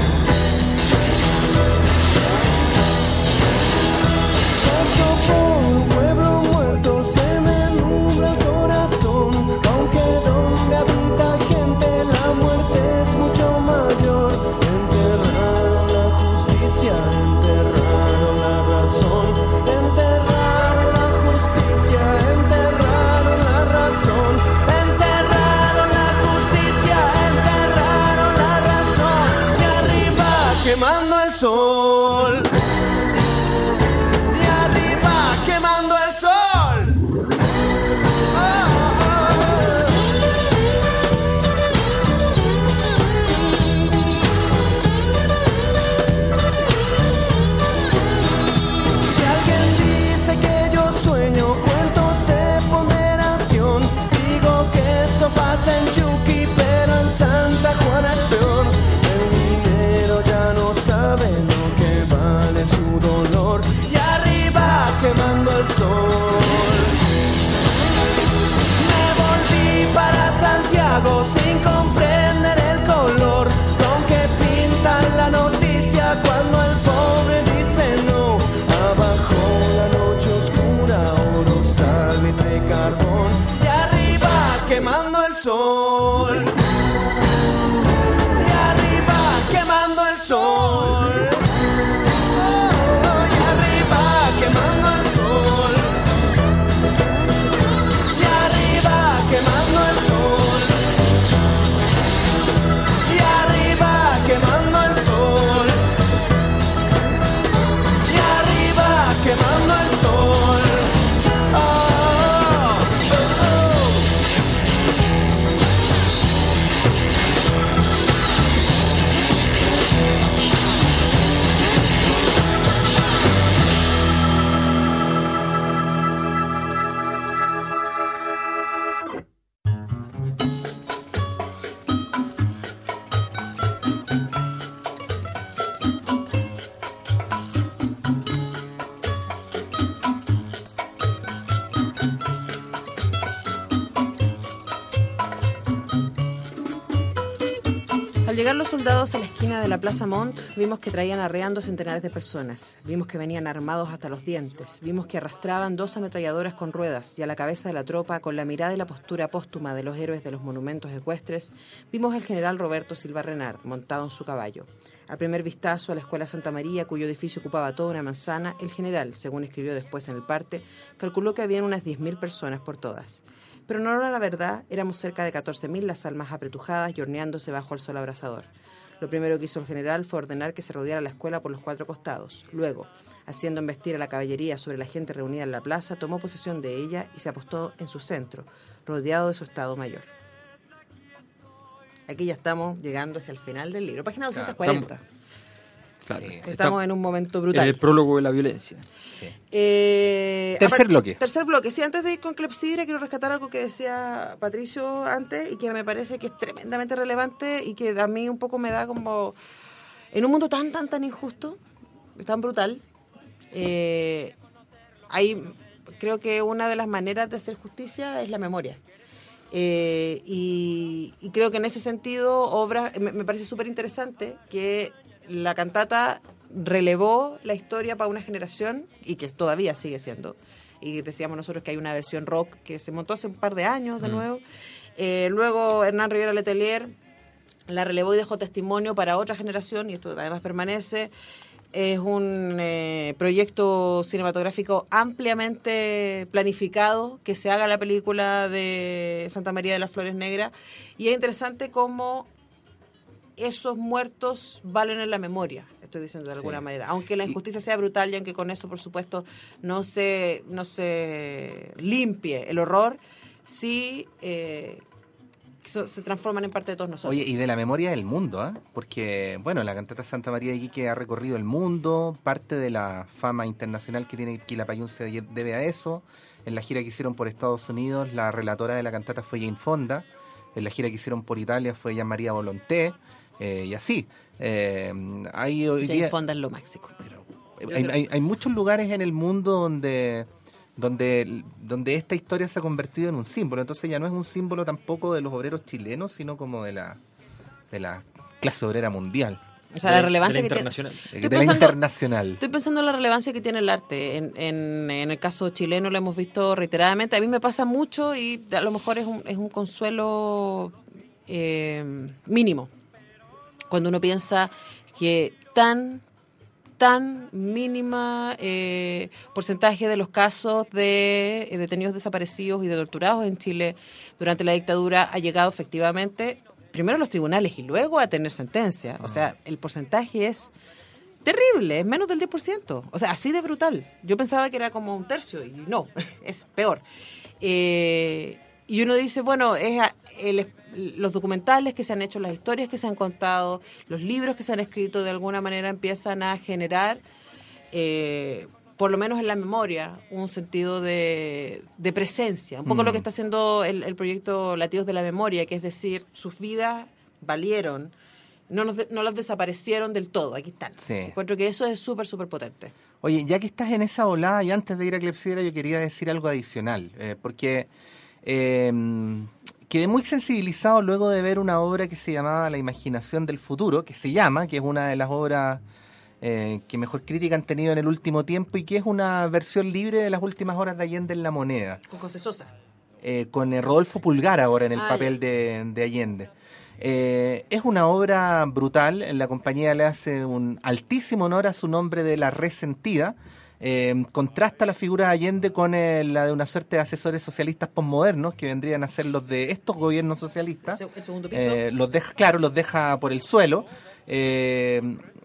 Paso por un pueblo muerto, se me nubla el corazón, aunque donde habita gente la muerte es mucho mayor. Enterraron la justicia, enterraron la razón, enterraron la justicia, enterraron la razón, enterraron la justicia, enterraron la razón. Y arriba quemando el sol. Y arriba quemando el sol. Pasa en Chucky, pero en Santa Juana es peor. El dinero ya no sabe lo que vale su dolor. Y arriba quemando el sol. Me volví para Santiago sin comprender el color con que pintan la noticia cuando el pobre dice no. Abajo la noche oscura, oro, sal y carbón. Y arriba quemando el sol. Y arriba quemando el sol. Oh, y arriba quemando el sol. Y arriba quemando el sol. Y arriba quemando el sol. Y arriba quemando el sol. Al llegar los soldados a la esquina de la Plaza Montt, vimos que traían arreando centenares de personas. Vimos que venían armados hasta los dientes. Vimos que arrastraban dos ametralladoras con ruedas y a la cabeza de la tropa, con la mirada y la postura póstuma de los héroes de los monumentos ecuestres, vimos al general Roberto Silva Renard montado en su caballo. Al primer vistazo a la Escuela Santa María, cuyo edificio ocupaba toda una manzana, el general, según escribió después en el parte, calculó que habían unas diez mil personas por todas. Pero en honor a la verdad, éramos cerca de catorce mil las almas apretujadas y horneándose bajo el sol abrasador. Lo primero que hizo el general fue ordenar que se rodeara la escuela por los cuatro costados. Luego, haciendo embestir a la caballería sobre la gente reunida en la plaza, tomó posesión de ella y se apostó en su centro, rodeado de su Estado Mayor. Aquí ya estamos llegando hacia el final del libro, página doscientos cuarenta. Claro, Sí. está Estamos en un momento brutal. En el prólogo de la violencia. Sí. Eh, Tercer aparte- bloque. Tercer bloque. Sí, antes de ir con Clepsidra, quiero rescatar algo que decía Patricio antes y que me parece que es tremendamente relevante y que a mí un poco me da como... En un mundo tan, tan, tan injusto, tan brutal, eh, hay, creo que una de las maneras de hacer justicia es la memoria. Eh, y, y creo que en ese sentido, obra, me, me parece súper interesante que la cantata relevó la historia para una generación y que todavía sigue siendo. Y decíamos nosotros que hay una versión rock que se montó hace un par de años de Mm. nuevo. Eh, luego Hernán Rivera Letelier la relevó y dejó testimonio para otra generación, y esto además permanece. Es un eh, proyecto cinematográfico ampliamente planificado, que se haga la película de Santa María de las Flores Negras. Y es interesante cómo esos muertos valen en la memoria, estoy diciendo de alguna Sí. manera. Aunque la injusticia sea brutal y aunque con eso, por supuesto, no se, no se limpie el horror, sí eh, so- se transforman en parte de todos nosotros. Oye, y de la memoria del mundo, ¿ah? Porque, bueno, la cantata Santa María de Iquique ha recorrido el mundo, parte de la fama internacional que tiene Quilapayún se debe a eso. En la gira que hicieron por Estados Unidos, la relatora de la cantata fue Jane Fonda. En la gira que hicieron por Italia fue Jean María Volonté, eh, y así. Eh, hay hoy Jane día- Fonda es lo máximo. hay, hay, hay muchos lugares en el mundo donde, donde, donde esta historia se ha convertido en un símbolo. Entonces ya no es un símbolo tampoco de los obreros chilenos, sino como de la, de la clase obrera mundial, O sea, la De- relevancia de la que tiene. internacional. de, Estoy de la pensando- internacional. Estoy pensando en la relevancia que tiene el arte. En, en, en el caso chileno lo hemos visto reiteradamente. A mí me pasa mucho y a lo mejor es un, es un consuelo eh, mínimo. Cuando uno piensa que tan, tan mínima eh, porcentaje de los casos de eh, detenidos desaparecidos y de torturados en Chile durante la dictadura ha llegado efectivamente primero a los tribunales y luego a tener sentencia. O sea, el porcentaje es terrible, es menos del diez por ciento. O sea, así de brutal. Yo pensaba que era como un tercio y no, es peor. Eh, y uno dice, bueno, es a- el- los documentales que se han hecho, las historias que se han contado, los libros que se han escrito, de alguna manera empiezan a generar, eh, por lo menos en la memoria, un sentido de, de presencia. Un poco Mm. lo que está haciendo el, el proyecto Latidos de la Memoria, que es decir, sus vidas valieron, no, nos de- no las desaparecieron del todo, aquí están. Sí. Encuentro que eso es súper, súper potente. Oye, ya que estás en esa volada y antes de ir a Clepsidra, yo quería decir algo adicional, eh, porque eh, quedé muy sensibilizado luego de ver una obra que se llamaba La imaginación del futuro, que se llama, que es una de las obras eh, que mejor crítica han tenido en el último tiempo y que es una versión libre de las últimas horas de Allende en La Moneda, Con José Sosa. eh, con eh, Rodolfo Pulgar ahora en el Ah, papel de, de Allende. Eh, es una obra brutal, la compañía le hace un altísimo honor a su nombre de La Resentida, eh, contrasta la figura de Allende con eh, la de una suerte de asesores socialistas posmodernos que vendrían a ser los de estos gobiernos socialistas. Se- el segundo piso. Eh, los deja, claro, los deja por el suelo, eh,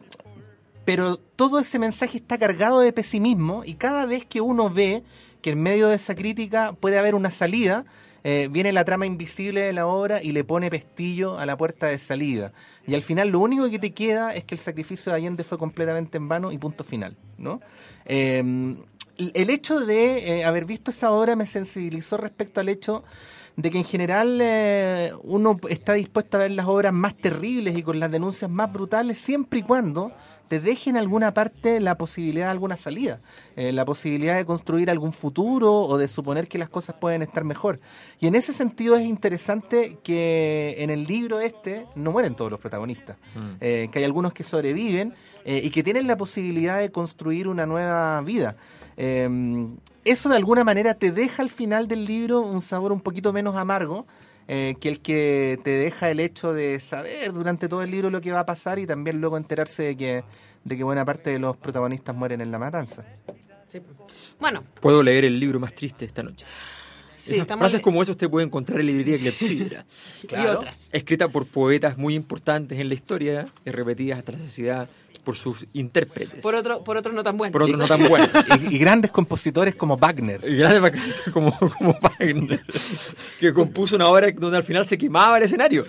pero todo ese mensaje está cargado de pesimismo y cada vez que uno ve que en medio de esa crítica puede haber una salida, eh, viene la trama invisible de la obra y le pone pestillo a la puerta de salida. Y al final lo único que te queda es que el sacrificio de Allende fue completamente en vano y punto final, ¿no? Eh, el hecho de eh, haber visto esa obra me sensibilizó respecto al hecho de que en general eh, uno está dispuesto a ver las obras más terribles y con las denuncias más brutales siempre y cuando te deje en alguna parte la posibilidad de alguna salida, eh, la posibilidad de construir algún futuro o de suponer que las cosas pueden estar mejor. Y en ese sentido es interesante que en el libro este no mueren todos los protagonistas, Mm. eh, que hay algunos que sobreviven eh, y que tienen la posibilidad de construir una nueva vida. Eh, eso de alguna manera te deja al final del libro un sabor un poquito menos amargo eh, que el que te deja el hecho de saber durante todo el libro lo que va a pasar y también luego enterarse de que, de que buena parte de los protagonistas mueren en la matanza. Sí. Bueno, Puedo leer el libro más triste esta noche. sí, Esas estamos frases le- como esas usted puede encontrar en la librería Clepsidra. y otras. Escrita por poetas muy importantes en la historia y repetidas hasta la saciedad por sus intérpretes. Por otro, por otro no tan bueno. Por otros no tan buenos. Y, y grandes compositores como Wagner. Y grandes vacantes como, como Wagner, que compuso una obra donde al final se quemaba el escenario.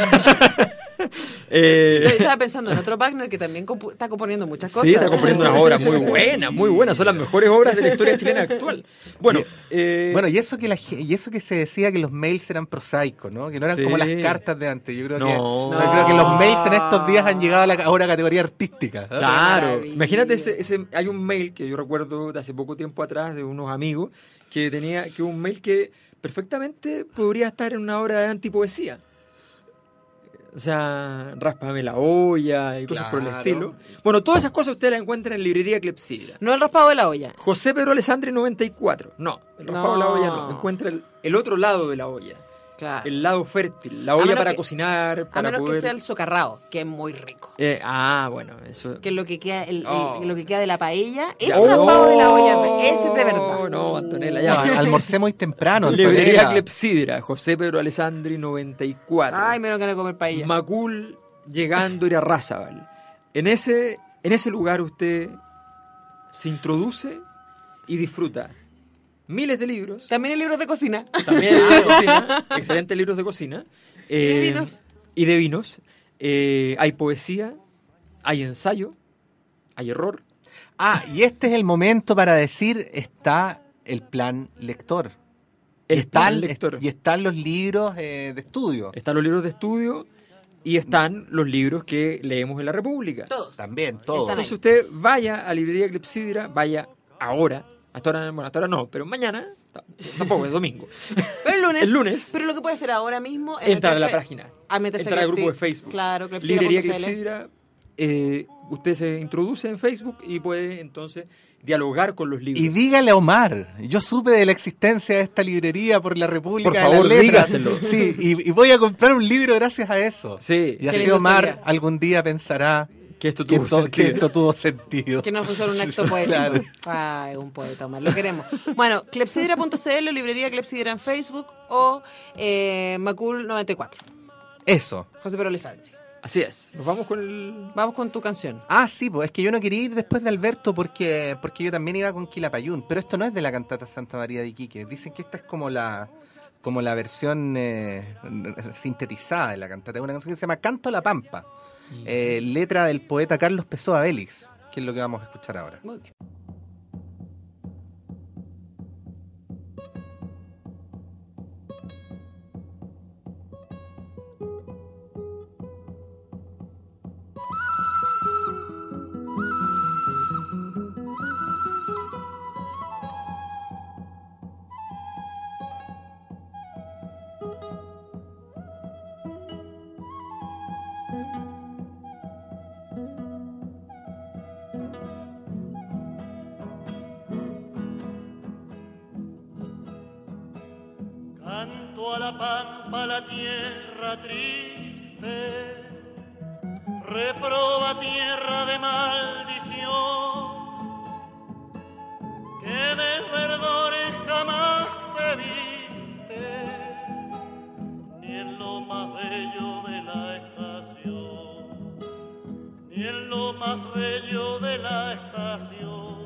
Yo eh, estaba pensando en otro Wagner que también compu- está componiendo muchas cosas. sí, está componiendo unas obras muy buenas, muy buenas. Son las mejores obras de la historia chilena actual. Bueno, eh, Bueno, y eso que la, ge- y eso que se decía que los mails eran prosaicos, ¿no? Que no eran Sí. como las cartas de antes. Yo creo No. que yo No. creo que los mails en estos días han llegado a la ahora categoría artística. ¿no? claro, maravilla. imagínate ese, ese, hay un mail que yo recuerdo de hace poco tiempo atrás de unos amigos que tenía que un mail que perfectamente podría estar en una obra de antipoesía. O sea, ráspame la olla y cosas por el Claro. estilo. Bueno, todas esas cosas usted las encuentra en librería Clepsidra. No el raspado de la olla. José Pedro Alessandri noventa y cuatro. No, el raspado de la No. olla no. Encuentra el, el otro lado de la olla. Claro. El lado fértil. La A olla menos para que- cocinar, A para menos poder... que sea el socarrao, que es muy rico. Eh, ah, bueno, eso... Que es lo que queda, el, el- Oh. lo que queda de la paella. Ese Ya. raspado de la olla, Oh, ese es de verdad. No, Antonella, No, ya. al- almorcé muy temprano. Librería Antonella. Clepsidra, José Pedro Alessandri noventa y cuatro. Ay, menos que no comer paella. Macul llegando a Irarrázaval. En ese, en ese lugar usted se introduce y disfruta miles de libros. También hay libros de cocina. También hay libros de cocina. Excelentes libros de cocina. Y de Eh, vinos. Y de vinos. Eh, hay poesía, hay ensayo, hay error. Ah, y este es el momento para decir, está el plan lector. El y, están, plan lector. y están los libros eh, de estudio. Están los libros de estudio y están los libros que leemos en la República. Todos. También, todo. Están ahí. Entonces usted vaya a Librería Clepsidra, vaya ahora. Hasta ahora, bueno, hasta ahora no, pero mañana, t- tampoco, es domingo. Pero el lunes. El lunes. Pero lo que puede hacer ahora mismo es Entra a la meterse- página. A meterse Entrar al a grupo de Clepsi- Facebook. Claro, Librería clepsidra punto c l. Clepsidra. Eh, usted se introduce en Facebook y puede entonces dialogar con los libros. Y dígale a Omar, yo supe de la existencia de esta librería por la República Por de favor, las Letras. dígaselo. Sí, y, y voy a comprar un libro gracias a eso. Sí. Y Qué así lindo Omar sería. algún día pensará Que esto que, tuvo esto, sentido. que esto tuvo sentido. Que no fue solo un acto poético. Claro. Ay, un poeta, Omar, lo queremos. Bueno, clepsidra punto c l, librería Clepsidra en Facebook o eh, Macul noventa y cuatro. Eso. José Pedro Lisandri. Así es. Nos vamos con el... Vamos con tu canción. Ah, sí, pues es que yo no quería ir después de Alberto porque, porque yo también iba con Quilapayún, pero esto no es de la cantata Santa María de Iquique. Dicen que esta es como la como la versión eh, sintetizada de la cantata. Es una canción que se llama Canto a la Pampa, eh, letra del poeta Carlos Pessoa Vélez, que es lo que vamos a escuchar ahora. Muy bien. Canto a la pampa, la tierra triste, reproba tierra de maldición, que de verdores jamás se viste, ni en lo más bello de la estación, ni en lo más bello de la estación,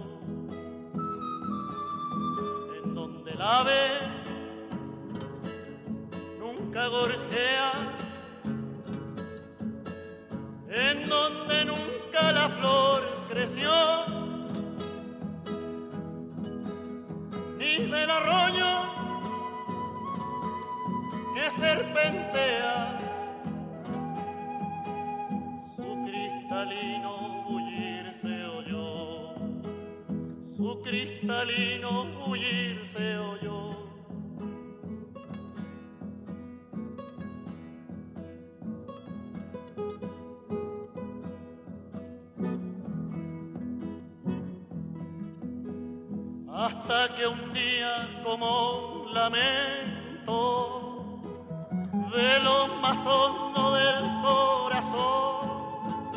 en donde la ave nunca gorjea, en donde nunca la flor creció, ni del arroyo que serpentea su cristalino bullir se oyó, su cristalino bullir se oyó. Hasta que un día como un lamento de lo más hondo del corazón,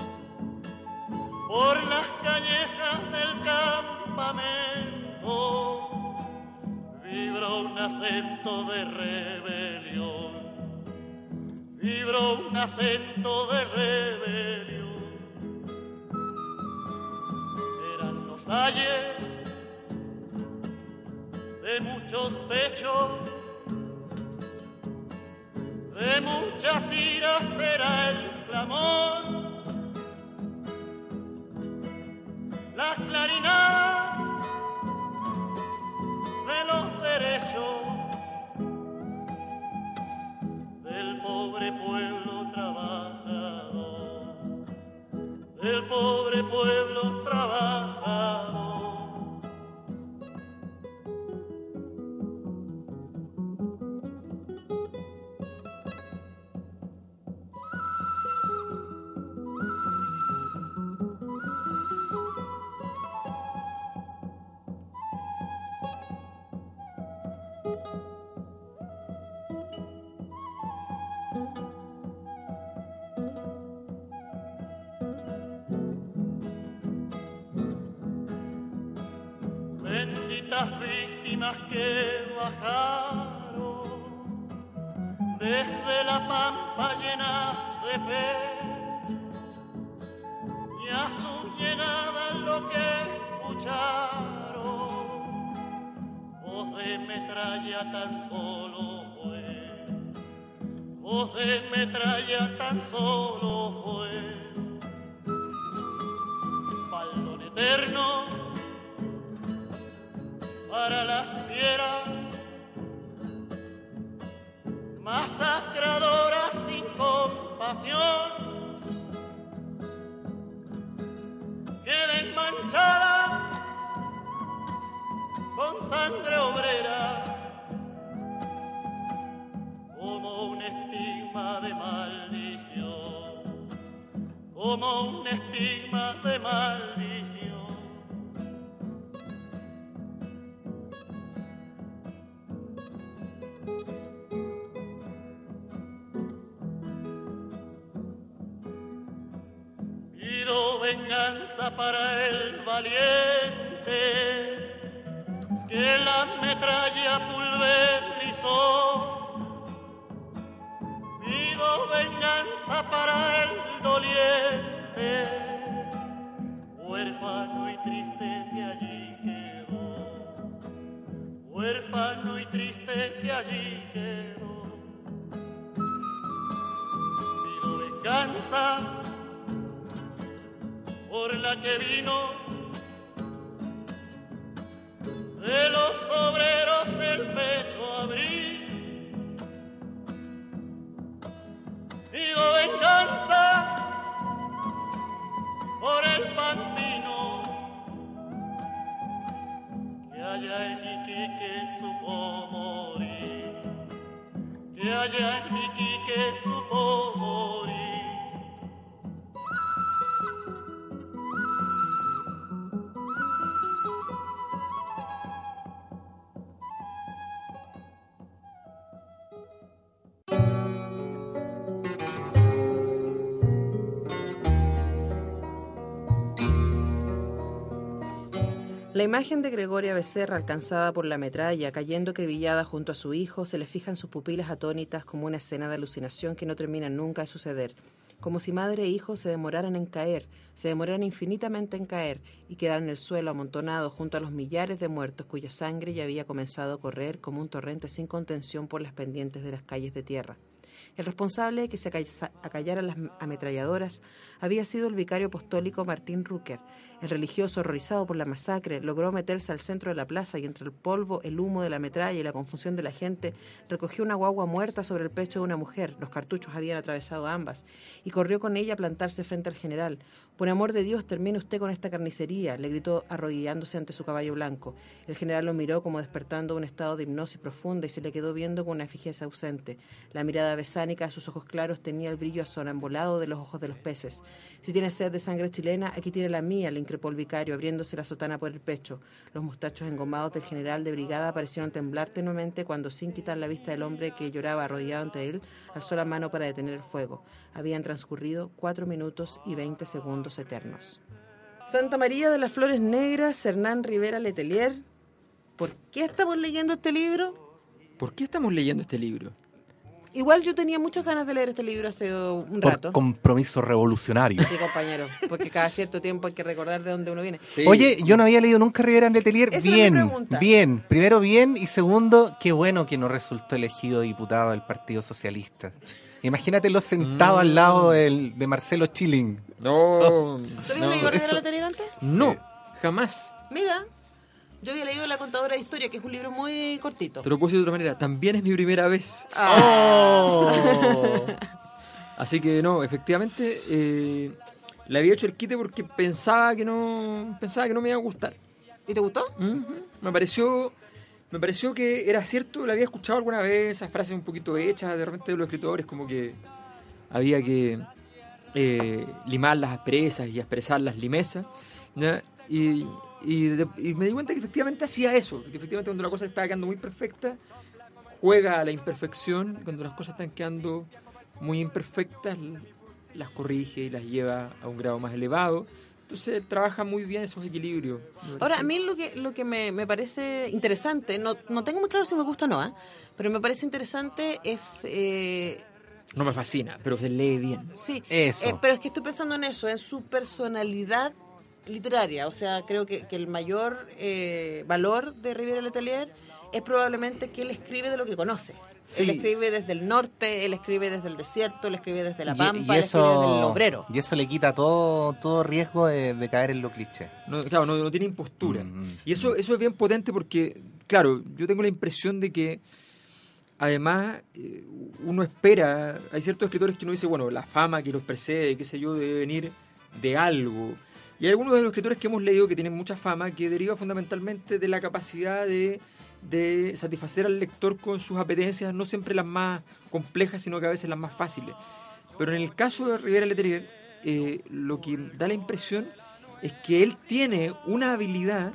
por las callejas del campamento vibró un acento de rebelión, vibró un acento de rebelión. Eran los ayes de muchos pechos, de muchas iras será el clamor, la clarinada de los derechos del pobre pueblo trabajador, del pobre pueblo trabajador. Benditas víctimas que bajaron desde la pampa llenas de fe, y a su llegada lo que escucharon, voz de metralla tan solo fue, voz de metralla tan solo fue, baldón eterno para las fieras, masacradoras sin compasión, queden manchadas con sangre obrera, como un estigma de maldición, como un estigma de maldición. Venganza para el valiente que la metralla pulverizó. Pido venganza para el doliente, huérfano y triste que allí quedó, huérfano y triste que allí quedó. Pido venganza por la que vino de los obreros el pecho abrí. Pido venganza por el pantino que allá en Iquique supo morir, que allá en Iquique supo morir. La imagen de Gregoria Becerra, alcanzada por la metralla, cayendo acribillada junto a su hijo, se le fija en sus pupilas atónitas como una escena de alucinación que no termina nunca de suceder. Como si madre e hijo se demoraran en caer, se demoraran infinitamente en caer y quedaran en el suelo amontonados junto a los millares de muertos cuya sangre ya había comenzado a correr como un torrente sin contención por las pendientes de las calles de tierra. El responsable de que se acallaran las ametralladoras había sido el vicario apostólico Martín Rucker. El religioso, horrorizado por la masacre, logró meterse al centro de la plaza y entre el polvo, el humo de la metralla y la confusión de la gente, recogió una guagua muerta sobre el pecho de una mujer, los cartuchos habían atravesado ambas, y corrió con ella a plantarse frente al general. «Por amor de Dios, termine usted con esta carnicería», le gritó arrodillándose ante su caballo blanco. El general lo miró como despertando de un estado de hipnosis profunda y se le quedó viendo con una fijeza ausente. La mirada besánica de sus ojos claros tenía el brillo asonambolado de los ojos de los peces. «Si tiene sed de sangre chilena, aquí tiene la mía», le increpó el vicario, abriéndose la sotana por el pecho. Los mostachos engomados del general de brigada parecieron temblar tenuemente cuando, sin quitar la vista del hombre que lloraba arrodillado ante él, alzó la mano para detener el fuego. Habían transcurrido cuatro minutos y veinte segundos eternos. Santa María de las Flores Negras, Hernán Rivera Letelier. ¿Por qué estamos leyendo este libro? ¿Por qué estamos leyendo este libro? Igual yo tenía muchas ganas de leer este libro hace un Por rato. compromiso revolucionario. Sí, compañero, porque cada cierto tiempo hay que recordar de dónde uno viene. Sí. Oye, yo no había leído nunca Rivera Letelier. Esa era mi Bien, pregunta. bien. Primero, bien. Y segundo, qué bueno que no resultó elegido diputado del Partido Socialista. Imagínatelo sentado Mm. al lado del, de Marcelo Chilling. No, ¿Tú habías no, leído Rivera eso- Letelier antes? no, jamás. Mira, yo había leído La Contadora de Historia, que es un libro muy cortito. Te lo puse de otra manera. También es mi primera vez. Ah. Oh. Así que no, efectivamente, eh, le había hecho el quite porque pensaba que no, pensaba que no me iba a gustar. ¿Y te gustó? Ujú. Me pareció, me pareció que era cierto, lo había escuchado alguna vez, esas frases un poquito hechas de repente de los escritores, como que había que eh, limar las asperezas y expresar las limesas, ¿ya? Y, y, de- y me di cuenta que efectivamente hacía eso, que efectivamente cuando la cosa estaba quedando muy perfecta, juega a la imperfección, cuando las cosas están quedando muy imperfectas, las corrige y las lleva a un grado más elevado. Entonces trabaja muy bien esos equilibrios. me Ahora, parece. a mí lo que lo que me, me parece interesante, no, no tengo muy claro si me gusta o no, ¿eh? Pero me parece interesante es eh, no me fascina, pero se lee bien. Sí, Eso. eh, pero es que estoy pensando en eso, en su personalidad literaria. O sea, creo que, que el mayor eh, valor de Rivière Letelier es probablemente que él escribe de lo que conoce. Sí. Él escribe desde el norte, él escribe desde el desierto, él escribe desde la Y- pampa, y él escribe desde el obrero. Y eso le quita todo, todo riesgo de, de caer en lo cliché. No, claro, no, no tiene impostura. Mm, mm, y eso, eso es bien potente porque, claro, yo tengo la impresión de que además eh, uno espera, hay ciertos escritores que uno dice, bueno, la fama que los precede, qué sé yo, debe venir de algo. Y hay algunos de los escritores que hemos leído que tienen mucha fama que deriva fundamentalmente de la capacidad de, de satisfacer al lector con sus apetencias, no siempre las más complejas, sino que a veces las más fáciles. Pero en el caso de Rivière Letelier, eh, lo que da la impresión es que él tiene una habilidad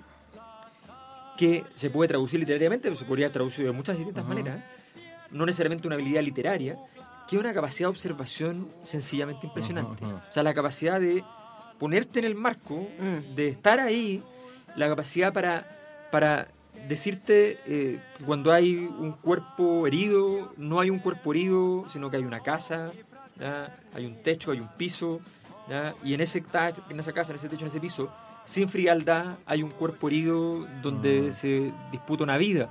que se puede traducir literariamente, pero se podría traducir de muchas distintas uh-huh. maneras, no necesariamente una habilidad literaria, que es una capacidad de observación sencillamente impresionante. Uh-huh. O sea, la capacidad de ponerte en el marco, mm. de estar ahí, la capacidad para, para decirte eh, que cuando hay un cuerpo herido, no hay un cuerpo herido, sino que hay una casa, ¿ya? Hay un techo, hay un piso, ¿ya? Y en, ese, en esa casa, en ese techo, en ese piso, sin frialdad, hay un cuerpo herido donde mm. se disputa una vida.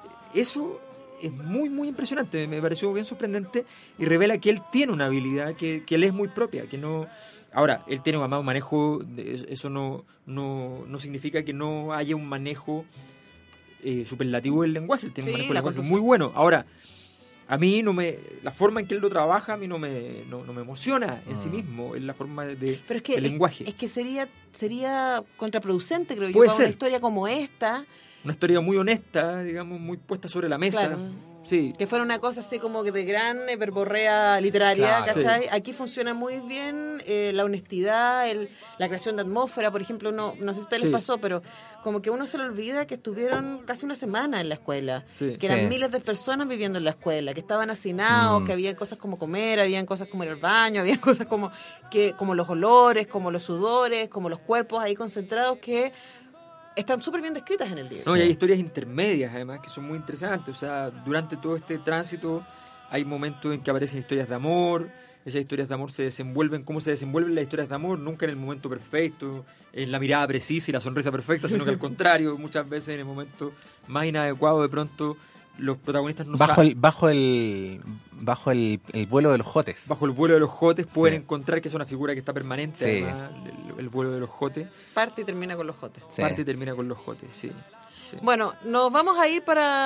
Eso es muy, muy impresionante, me pareció bien sorprendente y revela que él tiene una habilidad que, que él es muy propia, que no... Ahora, él tiene un manejo, eso no, no, no significa que no haya un manejo eh, superlativo del lenguaje, él tiene sí, un manejo del lenguaje muy bueno. Ahora, a mí no me, la forma en que él lo trabaja a mí no me, no, no me emociona en uh-huh. sí mismo, en la forma de, Pero es que, del lenguaje. Es, es que sería, sería contraproducente, creo yo, Puede para ser. Una historia como esta. Una historia muy honesta, digamos, muy puesta sobre la mesa. Claro. Sí. Que fuera una cosa así como que de gran verborrea literaria, claro, ¿cachai? sí. Aquí funciona muy bien eh, la honestidad, el, la creación de atmósfera, por ejemplo, no, no sé si a ustedes sí. les pasó, pero como que uno se le olvida que estuvieron casi una semana en la escuela, sí. que eran sí. miles de personas viviendo en la escuela, que estaban hacinados, mm. que había cosas como comer, habían cosas como ir al baño, habían cosas como, que, como los olores, como los sudores, como los cuerpos ahí concentrados que... están súper bien descritas en el libro. No, y hay historias intermedias, además, que son muy interesantes. O sea, durante todo este tránsito hay momentos en que aparecen historias de amor. Esas historias de amor se desenvuelven, ¿cómo se desenvuelven las historias de amor? Nunca en el momento perfecto, en la mirada precisa y la sonrisa perfecta, sino que al contrario, muchas veces en el momento más inadecuado, de pronto los protagonistas no bajo saben. el bajo el bajo el, el vuelo de los jotes. Bajo el vuelo de los jotes pueden sí. encontrar que es una figura que está permanente, sí. además, el, el vuelo de los jotes. Parte y termina con los jotes. Sí. Parte y termina con los jotes, sí. sí. Bueno, nos vamos a ir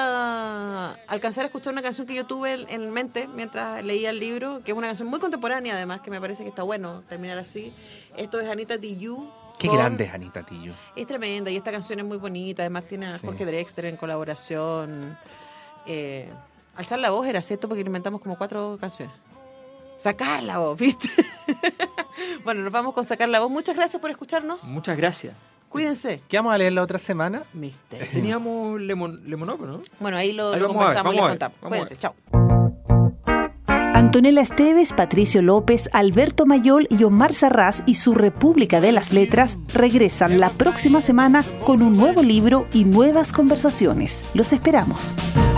para alcanzar a escuchar una canción que yo tuve en, en mente mientras leía el libro, que es una canción muy contemporánea, además, que me parece que está bueno terminar así. Esto es Anita Tijoux. Qué con... grande es Anita Tijoux. Es tremenda y esta canción es muy bonita, además tiene a Jorge sí. Drexler en colaboración. Eh, alzar la voz era cierto porque inventamos como cuatro canciones. Sacar la voz, ¿viste? Bueno, nos vamos con Sacar la voz. Muchas gracias por escucharnos. Muchas gracias. Cuídense. ¿Qué vamos a leer la otra semana? Misterio. Teníamos lemon, Lemonopo, ¿no? Bueno, ahí lo, ahí lo conversamos y les contamos. Cuídense, chao. Antonella Esteves, Patricio López, Alberto Mayol y Omar Sarraz y su República de las Letras regresan la próxima semana con un nuevo libro y nuevas conversaciones. Los esperamos.